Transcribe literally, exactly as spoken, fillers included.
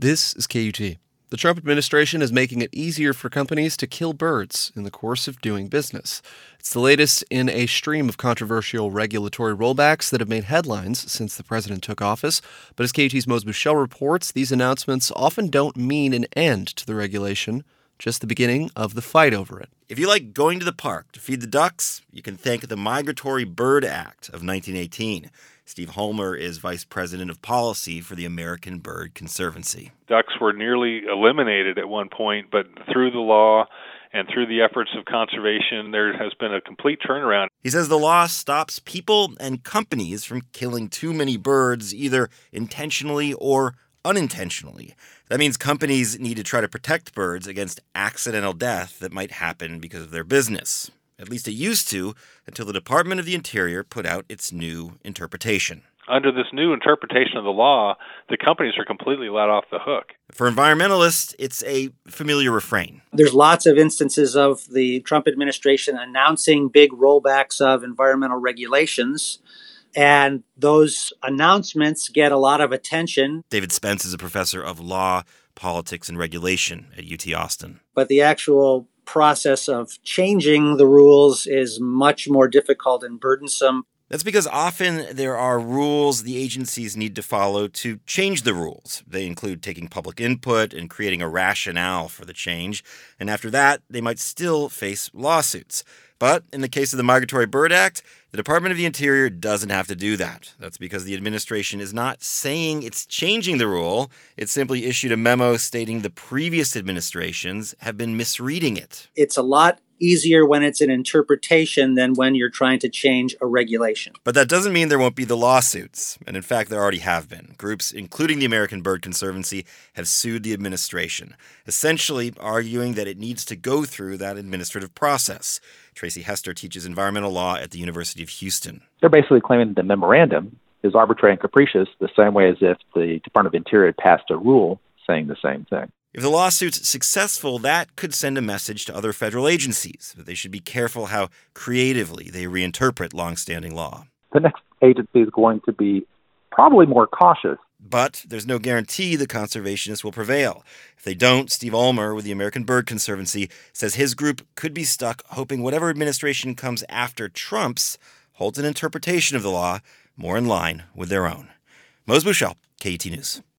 This is K U T. The Trump administration is making it easier for companies to kill birds in the course of doing business. It's the latest in a stream of controversial regulatory rollbacks that have made headlines since the president took office. But as K U T's Mose Bushell reports, these announcements often don't mean an end to the regulation, just the beginning of the fight over it. If you like going to the park to feed the ducks, you can thank the Migratory Bird Act of nineteen eighteen. Steve Homer is Vice President of Policy for the American Bird Conservancy. Ducks were nearly eliminated at one point, but through the law and through the efforts of conservation, there has been a complete turnaround. He says the law stops people and companies from killing too many birds, either intentionally or unintentionally. That means companies need to try to protect birds against accidental death that might happen because of their business. At least it used to, until the Department of the Interior put out its new interpretation. Under this new interpretation of the law, the companies are completely let off the hook. For environmentalists, it's a familiar refrain. There's lots of instances of the Trump administration announcing big rollbacks of environmental regulations, and those announcements get a lot of attention. David Spence is a professor of law, politics, and regulation at U T Austin. But the actual process of changing the rules is much more difficult and burdensome. That's because often there are rules the agencies need to follow to change the rules. They include taking public input and creating a rationale for the change. And after that, they might still face lawsuits. But in the case of the Migratory Bird Act, the Department of the Interior doesn't have to do that. That's because the administration is not saying it's changing the rule. It simply issued a memo stating the previous administrations have been misreading it. It's a lot easier when it's an interpretation than when you're trying to change a regulation. But that doesn't mean there won't be the lawsuits. And in fact, there already have been. Groups, including the American Bird Conservancy, have sued the administration, essentially arguing that it needs to go through that administrative process. Tracy Hester teaches environmental law at the University of Houston. They're basically claiming the memorandum is arbitrary and capricious, the same way as if the Department of Interior had passed a rule saying the same thing. If the lawsuit's successful, that could send a message to other federal agencies that they should be careful how creatively they reinterpret longstanding law. The next agency is going to be probably more cautious. But there's no guarantee the conservationists will prevail. If they don't, Steve Ulmer with the American Bird Conservancy says his group could be stuck hoping whatever administration comes after Trump's holds an interpretation of the law more in line with their own. Mose Bushell, K U T News.